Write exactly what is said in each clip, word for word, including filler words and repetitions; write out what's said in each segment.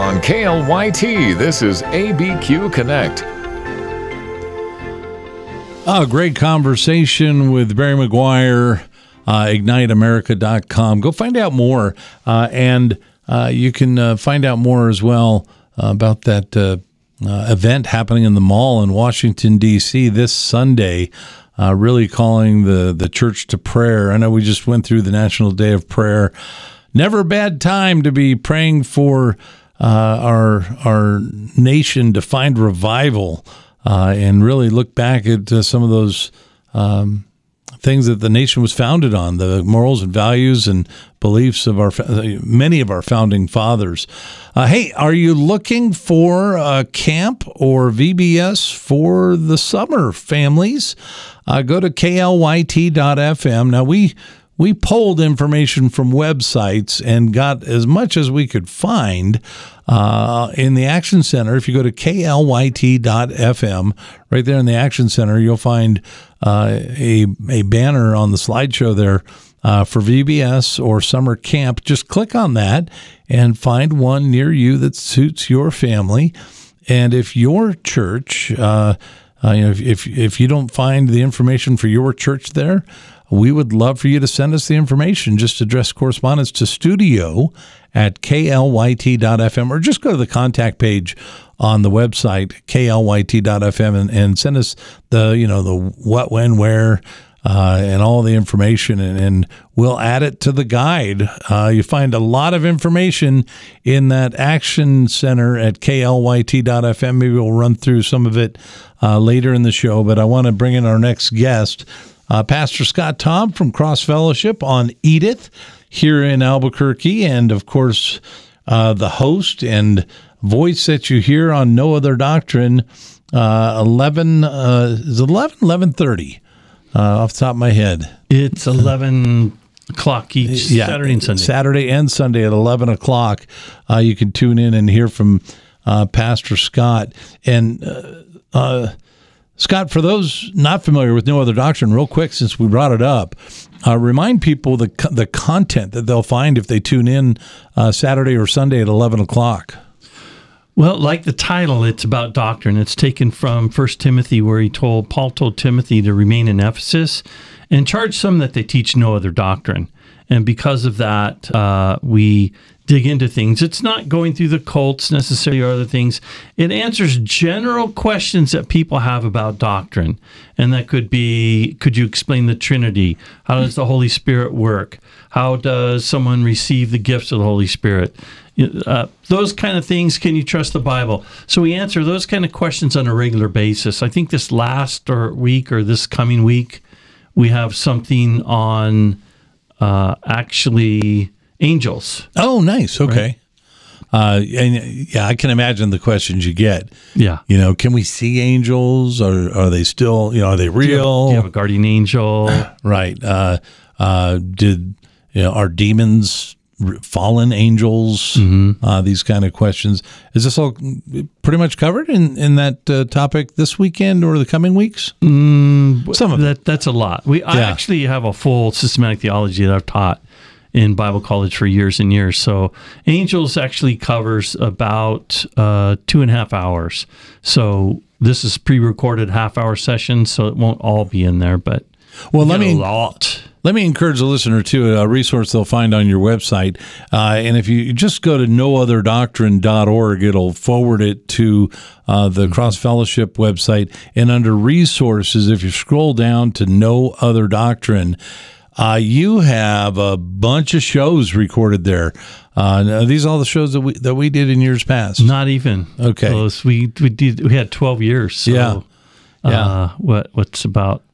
On K L Y T, this is A B Q Connect. Oh, great conversation with Barry McGuire, uh, ignite america dot com. Go find out more, uh, and uh, you can uh, find out more as well uh, about that uh, uh, event happening in the mall in Washington, D C this Sunday, uh, really calling the, the church to prayer. I know we just went through the National Day of Prayer. Never a bad time to be praying for uh, our our nation to find revival. Uh, and really look back at uh, some of those um, things that the nation was founded on, the morals and values and beliefs of our many of our founding fathers. Uh, hey, are you looking for a camp or V B S for the summer, families? Uh, go to K L Y T dot F M. Now, we we polled information from websites and got as much as we could find. Uh, in the Action Center, if you go to K L Y T dot F M, right there in the Action Center, you'll find uh, a a banner on the slideshow there uh, for V B S or summer camp. Just click on that and find one near you that suits your family. And if your church, uh, uh, you know, if, if if you don't find the information for your church there, we would love for you to send us the information. Just address correspondence to studio at K L Y T dot F M, or just go to the contact page on the website, K L Y T dot F M, and, and send us the, you know, the what, when, where, uh, and all the information, and, and we'll add it to the guide. Uh, you find a lot of information in that Action Center at K L Y T dot F M. Maybe we'll run through some of it uh, later in the show, but I want to bring in our next guest, uh, Pastor Scott Tom from Cross Fellowship on Edith here in Albuquerque, and of course, uh, the host and voice that you hear on No Other Doctrine, uh, eleven uh, is it eleven eleven thirty uh, off the top of my head. It's eleven o'clock each yeah, Saturday and Sunday. Saturday and Sunday at eleven o'clock. Uh, you can tune in and hear from uh, Pastor Scott. And uh, uh, Scott, for those not familiar with No Other Doctrine, real quick, since we brought it up, uh, remind people the the content that they'll find if they tune in uh, Saturday or Sunday at eleven o'clock. Well, like the title, it's about doctrine. It's taken from First Timothy, where he told Paul told Timothy to remain in Ephesus and charge some that they teach no other doctrine. And because of that, uh, we dig into things. It's not going through the cults necessarily or other things. It answers general questions that people have about doctrine. And that could be, could you explain the Trinity? How does the Holy Spirit work? How does someone receive the gifts of the Holy Spirit? Uh, those kind of things. Can you trust the Bible? So we answer those kind of questions on a regular basis. I think this last or week or this coming week, we have something on uh, actually angels. Oh, nice. Okay. Right? Uh, and yeah, I can imagine the questions you get. Yeah. You know, can we see angels? Or are they still, you know, are they real? Do you have, do you have a guardian angel? Right. Uh, uh, did, you know, are demons fallen angels? Mm-hmm. Uh, these kind of questions. Is this all pretty much covered in, in that uh, topic this weekend or the coming weeks? Mm, Some of that, it. That's a lot. We I yeah. actually have a full systematic theology that I've taught in Bible college for years and years. So angels actually covers about uh, two and a half hours. So this is pre-recorded half-hour sessions, so it won't all be in there, but well, let me a lot. Let me encourage the listener to a resource they'll find on your website. Uh, and if you just go to no other doctrine dot org, it'll forward it to uh, the mm-hmm. Cross Fellowship website. And under resources, if you scroll down to No Other Doctrine, uh, you have a bunch of shows recorded there. Uh, are these all the shows that we that we did in years past? Not even. Okay. Close. We we did. We had twelve years. So, yeah. Yeah. Uh, what what's about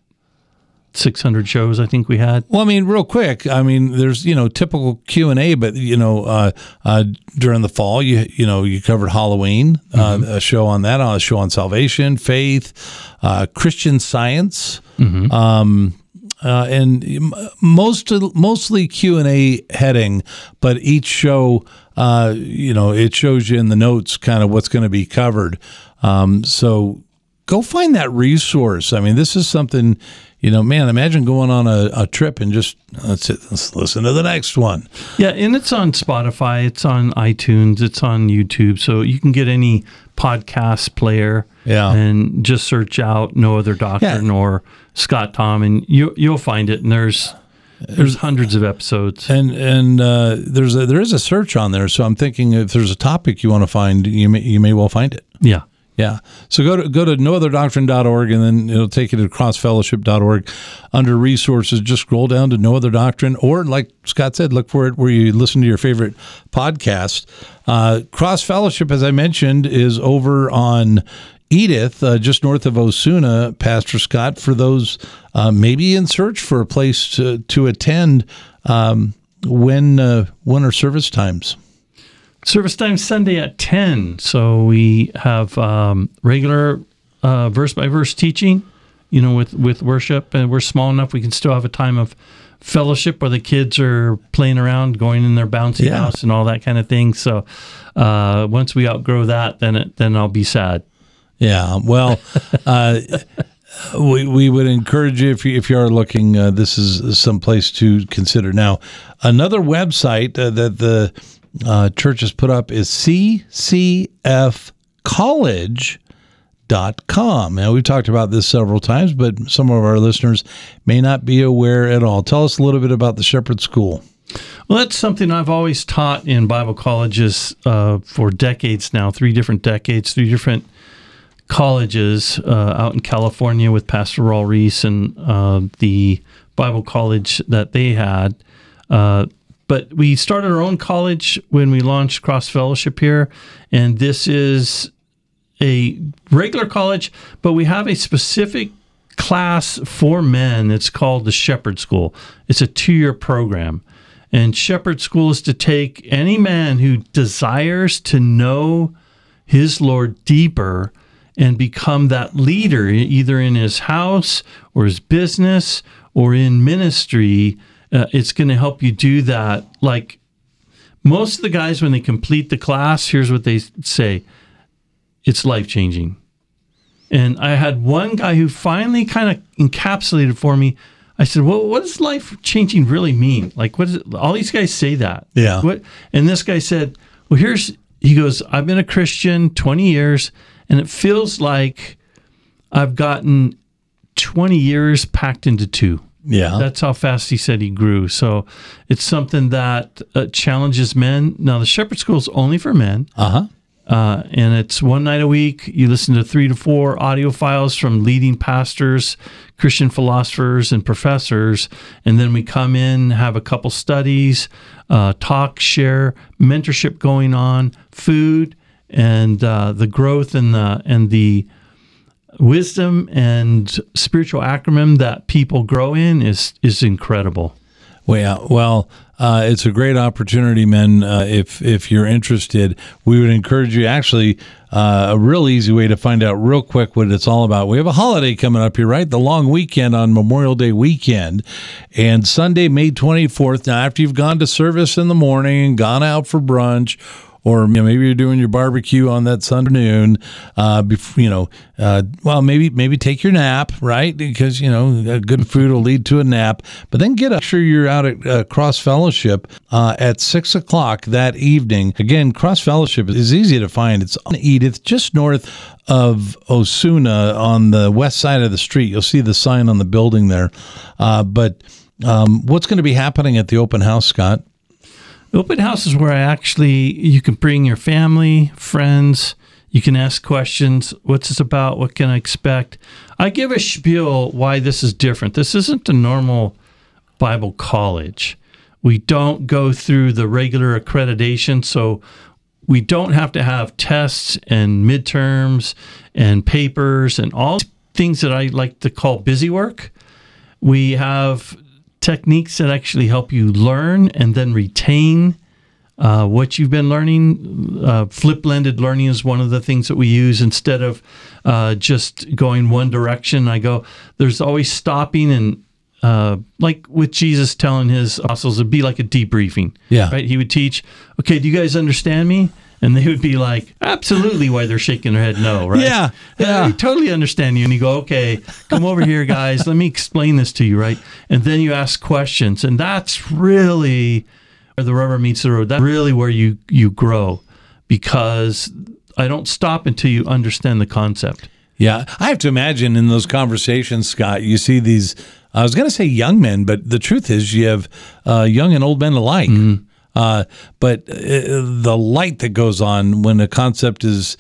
six hundred shows I think we had. Well, I mean, real quick, I mean, there's, you know, typical Q and A, but, you know, uh, uh, during the fall, you you know, you covered Halloween, mm-hmm. uh, a show on that, a show on salvation, faith, uh, Christian Science, mm-hmm. um, uh, and most mostly Q and A heading, but each show, uh, you know, it shows you in the notes kind of what's going to be covered. Um, so go find that resource. I mean, this is something you know, man, imagine going on a, a trip and just let's, let's listen to the next one. Yeah, and it's on Spotify, it's on iTunes, it's on YouTube, so you can get any podcast player Yeah. and just search out No Other Doctrine Yeah. or Scott Tom, and you you'll find it. And there's there's hundreds of episodes. And and uh, there's a, there is a search on there, so I'm thinking if there's a topic you want to find, you may you may well find it. Yeah. Yeah. So go to go to no other doctrine dot org, and then it'll take you to cross fellowship dot org. Under resources, just scroll down to No Other Doctrine, or like Scott said, look for it where you listen to your favorite podcast. Uh, Cross Fellowship, as I mentioned, is over on Edith, uh, just north of Osuna, Pastor Scott, for those uh, maybe in search for a place to, to attend. Um, when uh, when are service times? Service time Sunday at ten. So we have um, regular uh, verse by verse teaching, you know, with, with worship, and we're small enough we can still have a time of fellowship where the kids are playing around, going in their bouncy Yeah. house and all that kind of thing. So uh, once we outgrow that, then it, then I'll be sad. Yeah, well, uh, we we would encourage you if you if you are looking. Uh, this is some place to consider. Now, another website uh, that the uh, church has put up is c c f college dot com. Now, we've talked about this several times, but some of our listeners may not be aware at all. Tell us a little bit about the Shepherd School. Well, that's something I've always taught in Bible colleges uh, for decades now, three different decades, three different colleges uh, out in California with Pastor Raul Reese and uh, the Bible college that they had. Uh, but we started our own college when we launched Cross Fellowship here, and this is a regular college, but we have a specific class for men. It's called the Shepherd School. It's a two-year program. And Shepherd School is to take any man who desires to know his Lord deeper and become that leader, either in his house or his business or in ministry. Uh, it's going to help you do that. Like most of the guys, when they complete the class, here's what they say: it's life-changing. And I had one guy who finally kind of encapsulated for me. I said, well, what does life-changing really mean? Like, what is it? All these guys say that. Yeah. What? And this guy said, well, here's, he goes, I've been a Christian twenty years, and it feels like I've gotten twenty years packed into two. Yeah. That's how fast he said he grew. So it's something that uh, challenges men. Now, the Shepherd School is only for men. Uh-huh. Uh, and it's one night a week. You listen to three to four audio files from leading pastors, Christian philosophers, and professors. And then we come in, have a couple studies, uh, talk, share, mentorship going on, food, and uh, the growth and the and the wisdom and spiritual acumen that people grow in is is incredible. Well, yeah, well, uh, it's a great opportunity, men. Uh, if if you're interested, we would encourage you. Actually, uh, a real easy way to find out real quick what it's all about. We have a holiday coming up here, right? The long weekend on Memorial Day weekend, and Sunday, May twenty-fourth. Now, after you've gone to service in the morning, gone out for brunch, or you know, maybe you're doing your barbecue on that Sunday noon, uh, before, you know, uh, well, maybe maybe take your nap, right? Because, you know, good food will lead to a nap. But then get up, sure you're out at uh, Cross Fellowship uh, at six o'clock that evening. Again, Cross Fellowship is easy to find. It's on Edith, just north of Osuna on the west side of the street. You'll see the sign on the building there. Uh, but um, what's going to be happening at the open house, Scott? The open house is where I actually, you can bring your family, friends, you can ask questions. What's this about? What can I expect? I give a spiel why this is different. This isn't a normal Bible college. We don't go through the regular accreditation, so we don't have to have tests and midterms and papers and all things that I like to call busy work. We have techniques that actually help you learn and then retain uh, what you've been learning. Uh, flip-blended learning is one of the things that we use instead of uh, just going one direction. I go, there's always stopping and uh, like with Jesus telling his apostles, it'd be like a debriefing. Yeah. Right? He would teach, okay, do you guys understand me? And they would be like, absolutely, why they're shaking their head no, right? Yeah, yeah. I totally understand you. And you go, okay, come over here, guys. Let me explain this to you, right? And then you ask questions. And that's really where the rubber meets the road. That's really where you, you grow, because I don't stop until you understand the concept. Yeah. I have to imagine in those conversations, Scott, you see these, I was going to say young men, but the truth is you have uh, young and old men alike. Mm-hmm. Uh, but uh, the light that goes on when a concept is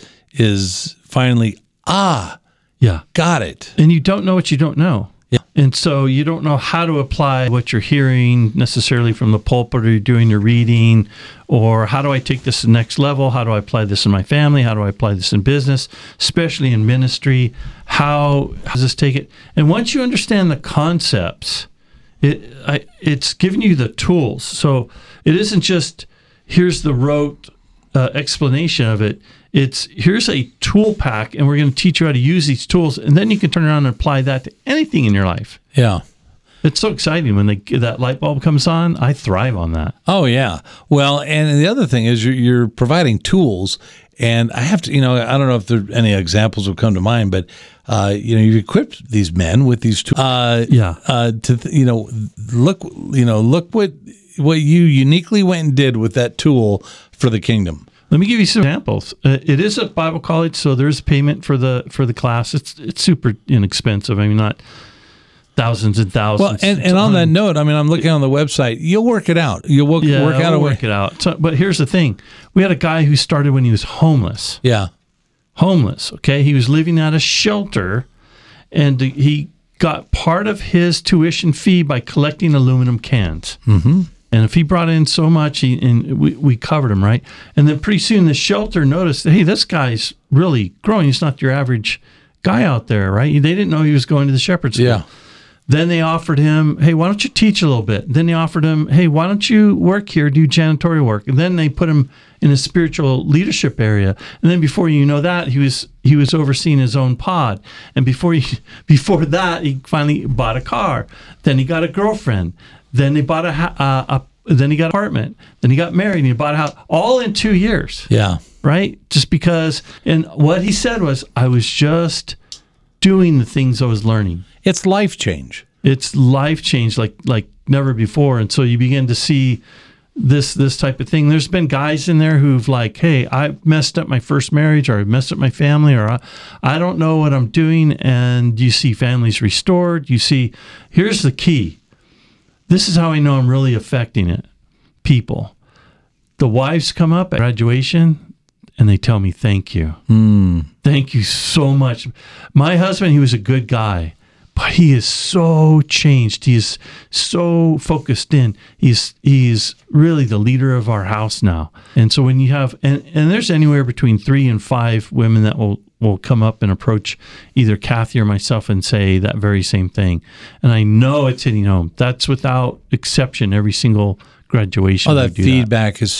is finally, ah, yeah, got it. And you don't know what you don't know. Yeah. And so you don't know how to apply what you're hearing necessarily from the pulpit, or you're doing your reading, or how do I take this to the next level? How do I apply this in my family? How do I apply this in business, especially in ministry? How, how does this take it? And once you understand the concepts, it I, it's giving you the tools. So it isn't just here's the rote uh, explanation of it. It's here's a tool pack, and we're going to teach you how to use these tools, and then you can turn around and apply that to anything in your life. Yeah. It's so exciting when they, that light bulb comes on. I thrive on that. Oh, yeah. Well, and the other thing is you're, you're providing tools, and I have to, you know, I don't know if there any examples will come to mind, but, uh, you know, you've equipped these men with these tools. Uh, yeah. Uh, to, you know, look, you know, look what, what you uniquely went and did with that tool for the kingdom. Let me give you some examples. Uh, it is a Bible college, so there's payment for the for the class. It's it's super inexpensive. I mean, not thousands and thousands. Well, and, and on that note, I mean, I'm looking on the website. You'll work it out. You'll work, yeah, work out we'll a way. work it out. So, but here's the thing: we had a guy who started when he was homeless. Yeah, homeless. Okay, he was living at a shelter, and he got part of his tuition fee by collecting aluminum cans. Mm-hmm. And if he brought in so much, he, and we, we covered him, right? And then pretty soon the shelter noticed, hey, this guy's really growing. He's not your average guy out there, right? They didn't know he was going to the shepherd's school. Yeah. Then they offered him, hey, why don't you teach a little bit? Then they offered him, hey, why don't you work here, do janitorial work? And then they put him in a spiritual leadership area. And then before you know that, he was he was overseeing his own pod. And before he, before that, he finally bought a car. Then he got a girlfriend. Then they bought a, uh, a then he got an apartment. Then he got married and he bought a house, all in two years. Yeah. Right? Just because, and what he said was, I was just doing the things I was learning. It's life change. It's life change like like never before. And so you begin to see this this type of thing. There's been guys in there who've like, hey, I messed up my first marriage, or I messed up my family, or I, I don't know what I'm doing. And you see families restored. You see, here's the key. This is how I know I'm really affecting it. People. The wives come up at graduation and they tell me, thank you. Mm. Thank you so much. My husband, he was a good guy, but he is so changed. He is so focused in. He's he's really the leader of our house now. And so when you have, and, and there's anywhere between three and five women that will will come up and approach either Kathy or myself and say that very same thing. And I know it's hitting home. That's without exception, every single graduation. Oh, that feedback that. is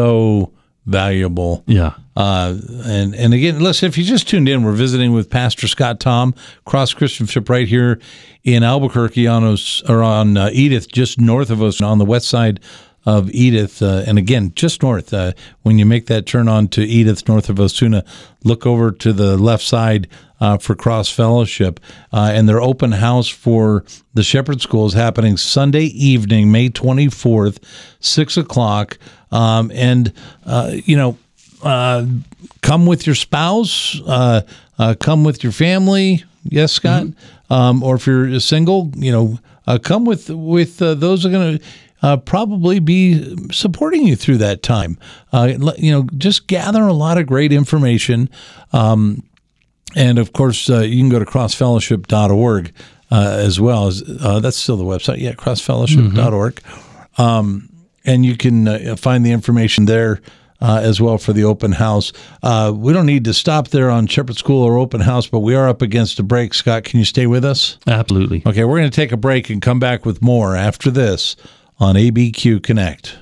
so valuable. Yeah. Uh, and, and again, listen, if you just tuned in, we're visiting with Pastor Scott Tom, Cross Christian Fellowship right here in Albuquerque on, Os, or on uh, Edith, just north of us on the west side of Edith, uh, and again, just north. Uh, when you make that turn on to Edith, north of Osuna, look over to the left side uh, for Cross Fellowship, uh, and their open house for the Shepherd School is happening Sunday evening, May twenty-fourth, six o'clock, um, and, uh, you know, uh, come with your spouse, uh, uh, come with your family, yes, Scott, mm-hmm. um, or if you're single, you know, uh, come with, with uh, those who are going to Uh, probably be supporting you through that time. Uh, you know, just gather a lot of great information. Um, and, of course, uh, you can go to cross fellowship dot org uh, as well. As, uh, that's still the website. Yeah, cross fellowship dot org. Mm-hmm. Um, and you can uh, find the information there uh, as well for the open house. Uh, we don't need to stop there on Shepherd School or open house, but we are up against a break. Scott, can you stay with us? Absolutely. Okay, we're going to take a break and come back with more after this on A B Q Connect.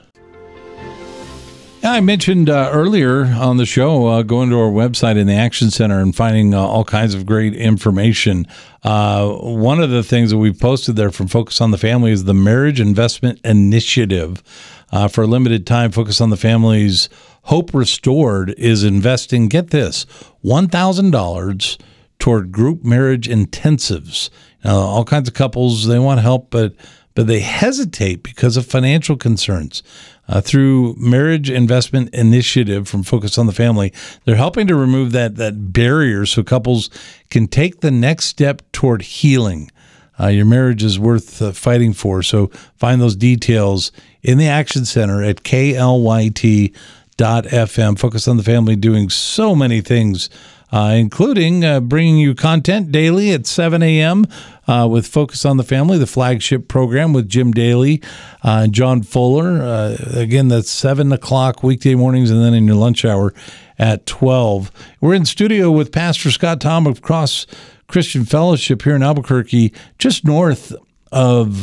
I mentioned uh, earlier on the show uh, going to our website in the Action Center and finding uh, all kinds of great information. Uh, one of the things that we've posted there from Focus on the Family is the Marriage Investment Initiative. Uh, for a limited time, Focus on the Family's Hope Restored is investing, get this, one thousand dollars toward group marriage intensives. Now, all kinds of couples, they want help, but but they hesitate because of financial concerns. Uh, through Marriage Investment Initiative from Focus on the Family, they're helping to remove that that barrier so couples can take the next step toward healing. Uh, your marriage is worth uh, fighting for, so find those details in the Action Center at K L Y T dot F M. Focus on the Family doing so many things, uh, including uh, bringing you content daily at seven a.m. Uh, with Focus on the Family, the flagship program with Jim Daly uh, and John Fuller. Uh, again, that's seven o'clock weekday mornings, and then in your lunch hour at twelve. We're in studio with Pastor Scott Tom of Cross Christian Fellowship here in Albuquerque, just north of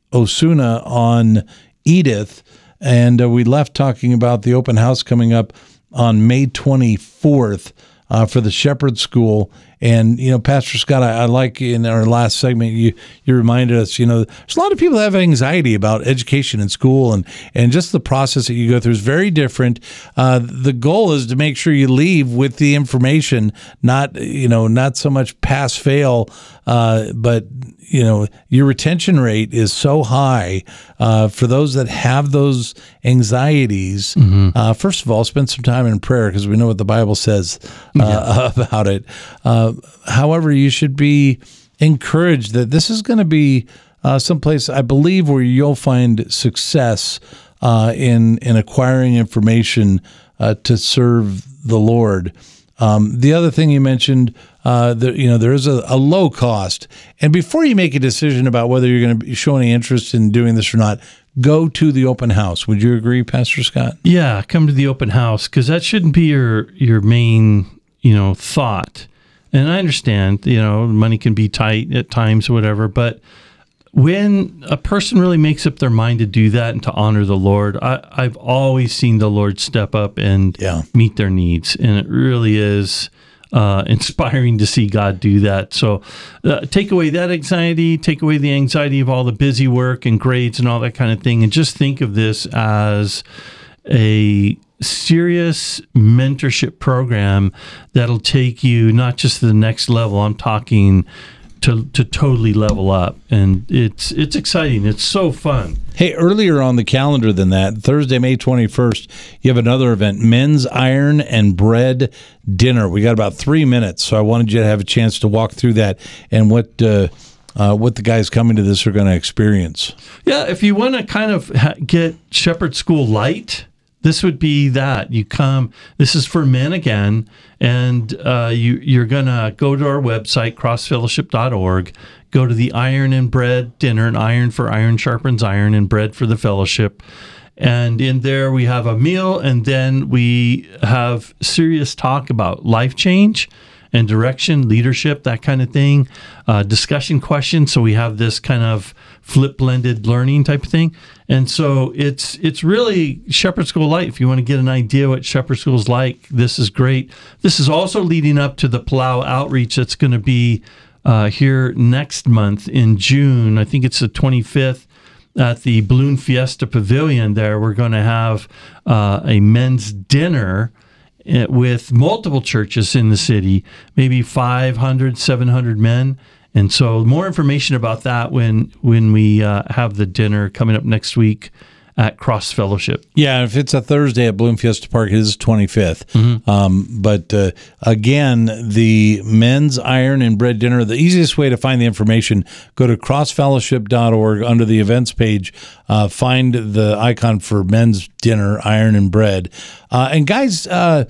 Osuna on Edith. And uh, we left talking about the open house coming up on May twenty-fourth uh, for the Shepherd School. And, you know, Pastor Scott, I, I like in our last segment, you you reminded us, you know, there's a lot of people that have anxiety about education in school, and, and just the process that you go through is very different. Uh, the goal is to make sure you leave with the information, not, you know, not so much pass fail, uh, but, you know, your retention rate is so high uh, for those that have those anxieties. Mm-hmm. Uh, first of all, spend some time in prayer because we know what the Bible says uh, yeah. about it. Uh, however, you should be encouraged that this is going to be uh, someplace, I believe, where you'll find success uh, in in acquiring information uh, to serve the Lord. Um, the other thing you mentioned, uh, that, you know, there is a, a low cost. And before you make a decision about whether you're going to show any interest in doing this or not, go to the open house. Would you agree, Pastor Scott? Yeah, come to the open house, because that shouldn't be your your main, you know, thought. And I understand, you know, money can be tight at times or whatever, but when a person really makes up their mind to do that and to honor the Lord, I, I've always seen the Lord step up and yeah. meet their needs. And it really is uh, inspiring to see God do that. So uh, take away that anxiety, take away the anxiety of all the busy work and grades and all that kind of thing, and just think of this as a serious mentorship program that'll take you not just to the next level. I'm talking to to totally level up, and it's it's exciting. It's so fun. Hey, earlier on the calendar than that, Thursday, May twenty-first, you have another event, Men's Iron and Bread Dinner. We got about three minutes, so I wanted you to have a chance to walk through that and what uh, uh, what the guys coming to this are going to experience. Yeah, if you want to kind of ha- get Shepherd School light, this would be that. You come, this is for men again, and uh, you, you're going to go to our website, cross fellowship dot org, go to the Iron and Bread Dinner, and iron for iron sharpens iron, and bread for the fellowship. And in there we have a meal, and then we have serious talk about life change and direction, leadership, that kind of thing, uh, discussion questions. So we have this kind of flip blended learning type of thing. And so it's it's really Shepherd School Light. If you want to get an idea what Shepherd School is like, this is great. This is also leading up to the Palau outreach that's going to be uh, here next month in June. I think it's the twenty-fifth at the Balloon Fiesta Pavilion there. We're going to have uh, a men's dinner with multiple churches in the city, maybe five hundred, seven hundred men. And so more information about that when when we uh, have the dinner coming up next week at Cross Fellowship. Yeah, if it's a Thursday at Balloon Fiesta Park, it is twenty-fifth. Mm-hmm. Um, but uh, again, the Men's Iron and Bread Dinner, the easiest way to find the information, go to cross fellowship dot org under the events page, uh, find the icon for Men's Dinner, Iron and Bread. Uh, and guys, uh,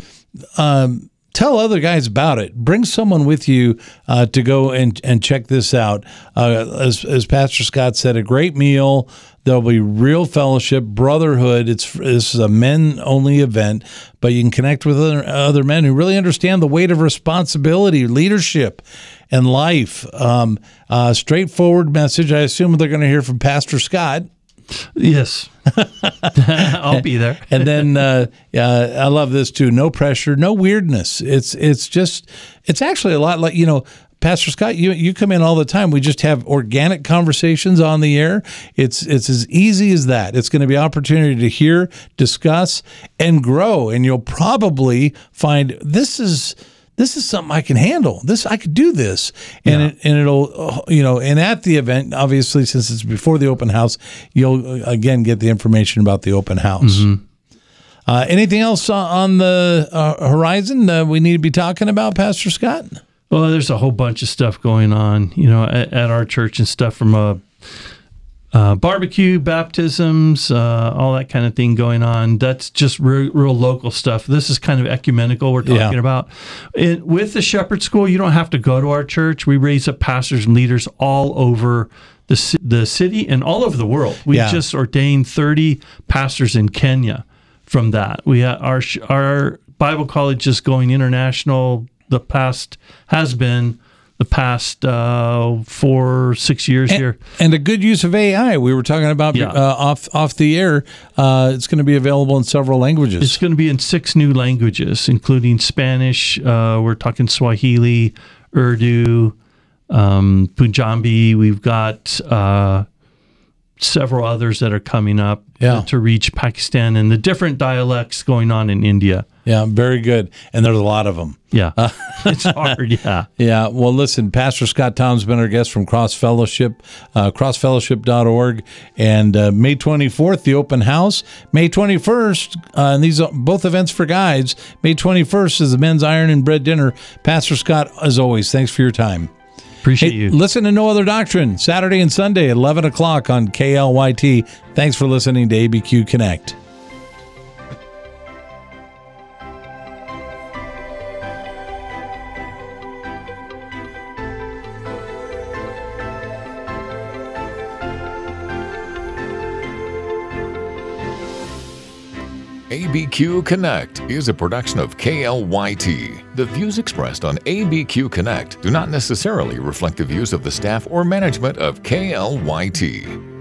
um, tell other guys about it. Bring someone with you uh, to go and, and check this out. Uh, as, as Pastor Scott said, a great meal. There'll be real fellowship, brotherhood. It's this is a men-only event, but you can connect with other, other men who really understand the weight of responsibility, leadership, and life. Um, uh, straightforward message. I assume they're going to hear from Pastor Scott. Yes. I'll be there. And then uh, uh, I love this too. No pressure, no weirdness. It's it's just it's actually a lot like, you know, Pastor Scott, you you come in all the time. We just have organic conversations on the air. It's it's as easy as that. It's going to be opportunity to hear, discuss, and grow. And you'll probably find this is this is something I can handle. This I could do this, and Yeah. it, and it'll you know. And at the event, obviously, since it's before the open house, you'll again get the information about the open house. Mm-hmm. Uh, anything else on the uh, horizon uh, we need to be talking about, Pastor Scott? Well, there's a whole bunch of stuff going on, you know, at, at our church and stuff from uh, uh, barbecue, baptisms, uh, all that kind of thing going on. That's just real, real local stuff. This is kind of ecumenical we're talking Yeah. about. It, with the Shepherd School, you don't have to go to our church. We raise up pastors and leaders all over the ci- the city and all over the world. We Yeah. just ordained thirty pastors in Kenya from that. We ha- our sh- our Bible college is going international. The past has been the past uh, four, six years And, here. and a good use of A I. We were talking about Yeah. uh, off off the air. Uh, it's going to be available in several languages. It's going to be in six new languages, including Spanish. Uh, we're talking Swahili, Urdu, um, Punjabi. We've got uh, several others that are coming up Yeah. to reach Pakistan and the different dialects going on in India. Yeah, very good. And there's a lot of them. Yeah, it's hard. Yeah. Yeah. Well, listen, Pastor Scott Tom's been our guest from Cross Fellowship, uh, cross fellowship dot org. And uh, May twenty-fourth, the open house. May twenty-first, uh, and these are both events for guides. May twenty-first is the men's iron and bread dinner. Pastor Scott, as always, thanks for your time. Appreciate Hey, you. listen to No Other Doctrine, Saturday and Sunday at eleven o'clock on K L Y T. Thanks for listening to A B Q Connect. A B Q Connect is a production of K L Y T. The views expressed on A B Q Connect do not necessarily reflect the views of the staff or management of K L Y T.